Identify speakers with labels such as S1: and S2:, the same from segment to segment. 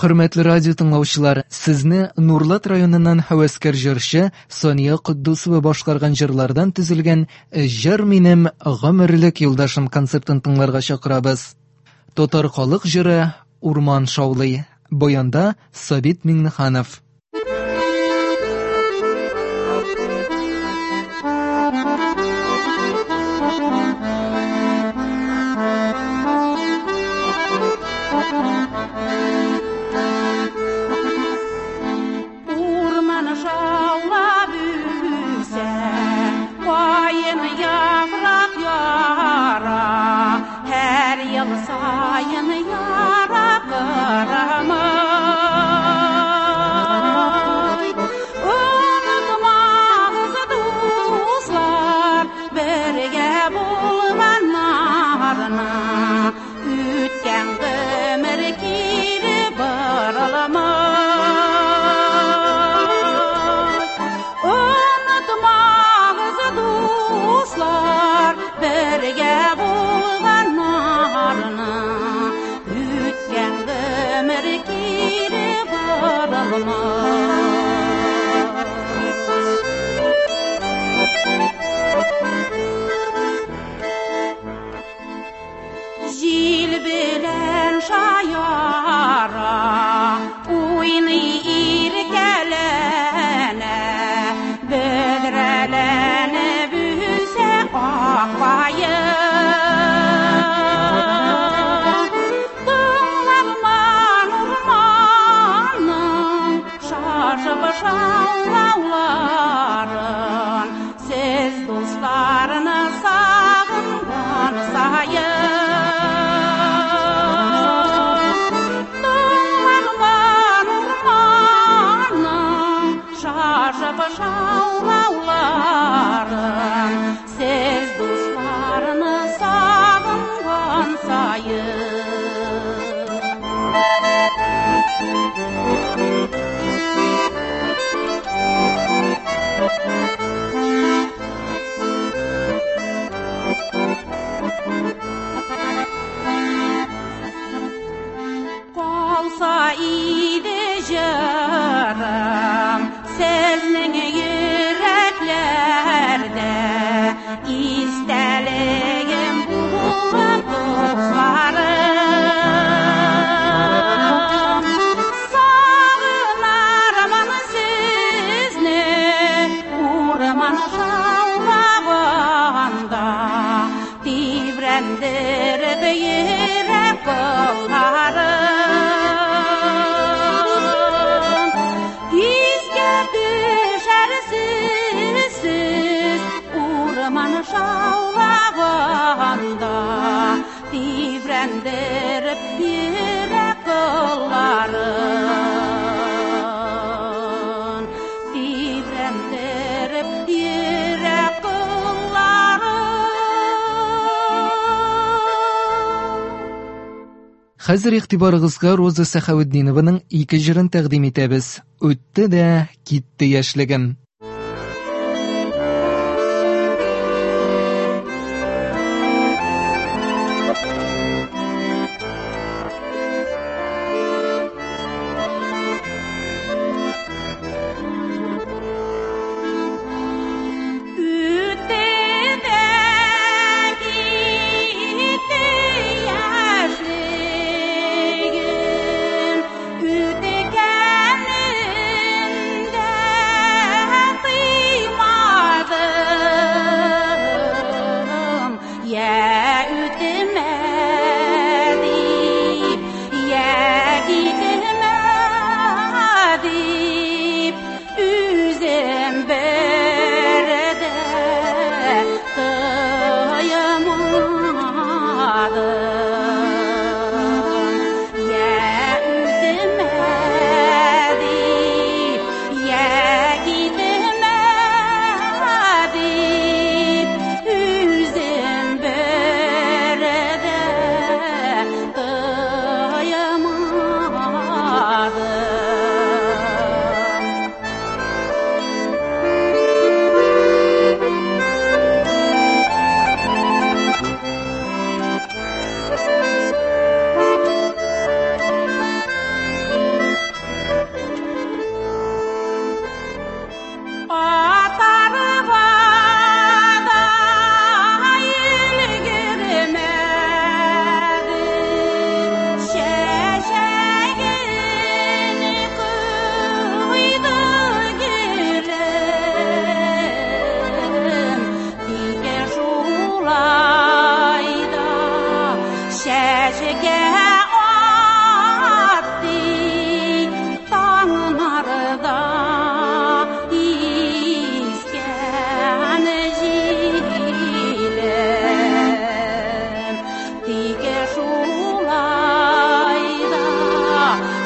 S1: Hürmetli radyo tınlauşçılar, sizni Nurlat rayonundan Havaskar jırşı Sonya Kuddusova başkargan jırlardan tüzülgen "Jır minim gömürlük yoldaşım" konsertin tыңларга çakırabız. Totar Xalq jırı Urman Şavlı, boyanda Sabit Minnihanov. Хәзер игътибарыгызга Роза Сахавиддинованың 2 җырын тәкъдим итәбез. Үтте дә китте яшьлегем.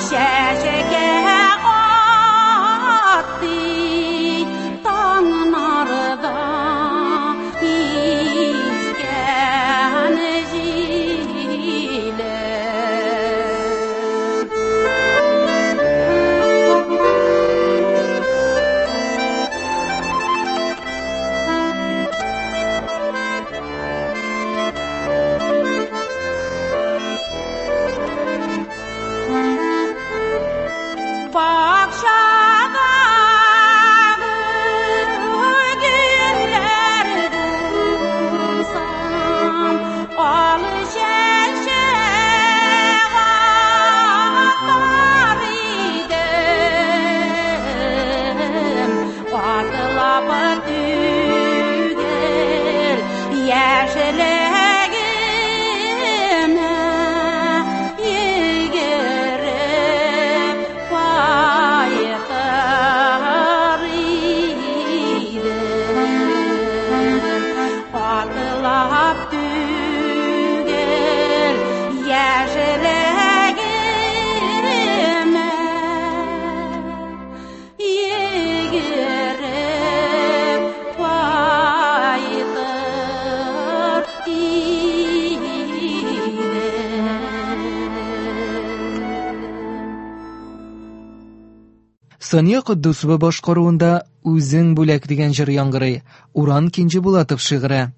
S1: Сония Куддусова башкаруында «Үзең бүләк» дигән җыр яңгырый. Уран Кинҗи Булатов шигыре.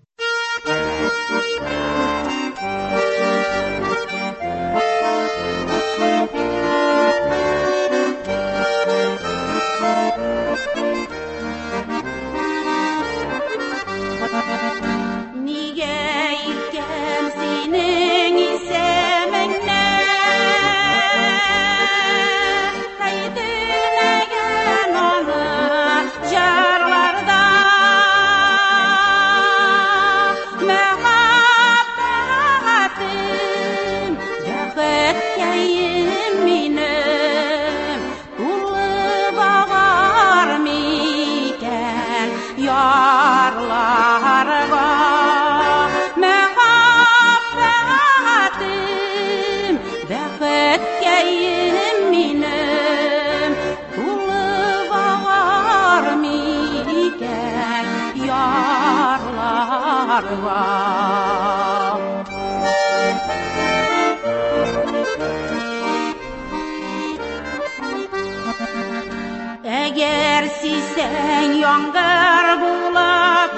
S2: Әгәр сисәң яңгыр булып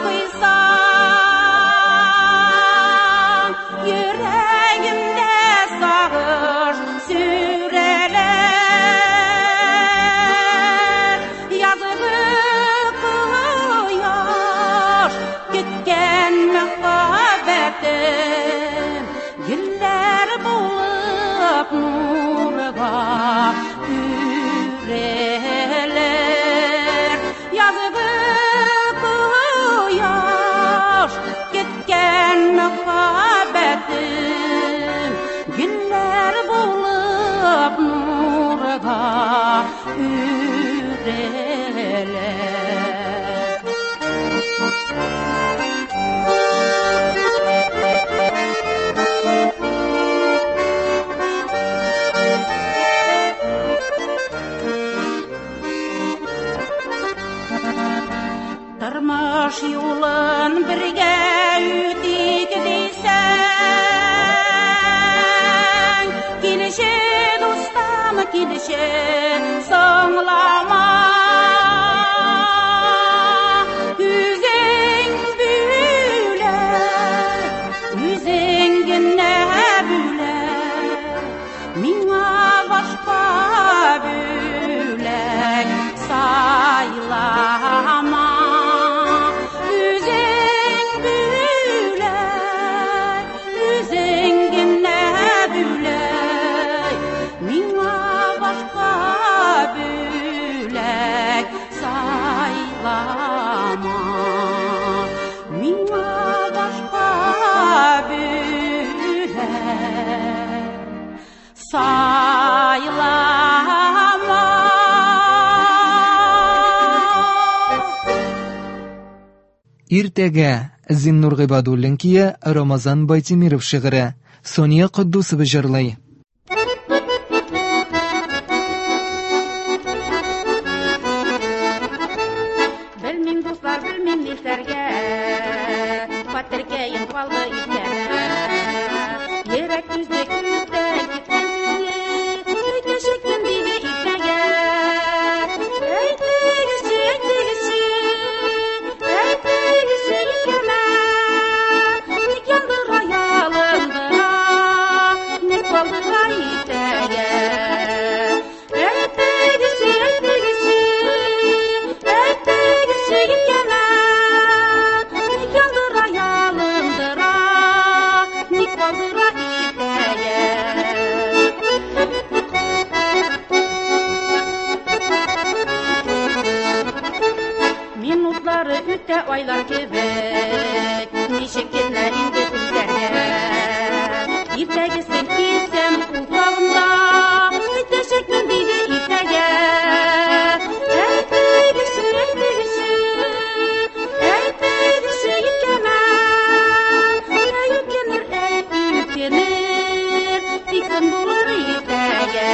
S2: куйсаң, йөрәгемдә сагыш сүрәләр. Язгы кояш көткән мәхәббәтем, гөлләр булып нурга güller bulup nurga üreler. Tırmış yolun birge ütik deysen, kilişe dostum kilişe sonlama. Yüzün büyüler, yüzün güne büyüler, mina başka büyüler saylama.
S1: Иртәгә Зиннур Гыйбадуллин кие, Рамазан Байтимиров шигыре. Сония Куддусова җырлый.
S2: байлар кебек, ничек кенә инде күлләргә. Иртәгесен килсәм ул тагында, итәчәкмен диде иртәгә. Әйтегезче, икәнмен, үкенер, тик кем булыр иртәгә.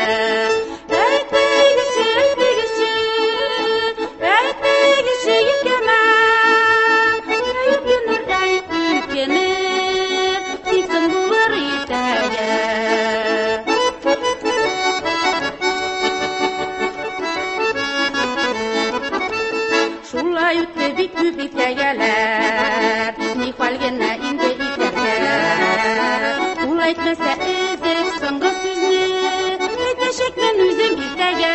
S2: Шулай үтте бик күп иртәгәләр, ни хәл генә инде итәргә. Ул әйтмәсә эзек соңгы сүзне, әйтәчәкмен үзем иртәгә.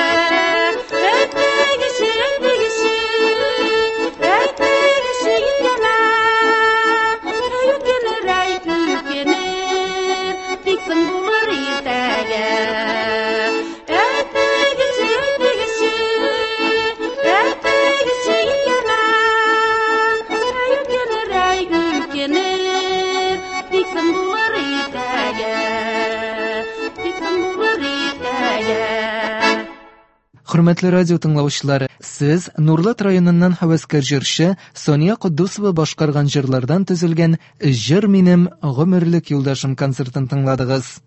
S2: Әйтегезче, икәнмен, үкенер, тик соң булыр иртәгә.
S1: Хөрмәтле радио тыңлаучылар, сез Нурлат районыннан һәвәскәр җырчы Сония Куддусова башкарган җырлардан төзелгән "Җыр минем гомерлек юлдашым" концертын тыңладыгыз.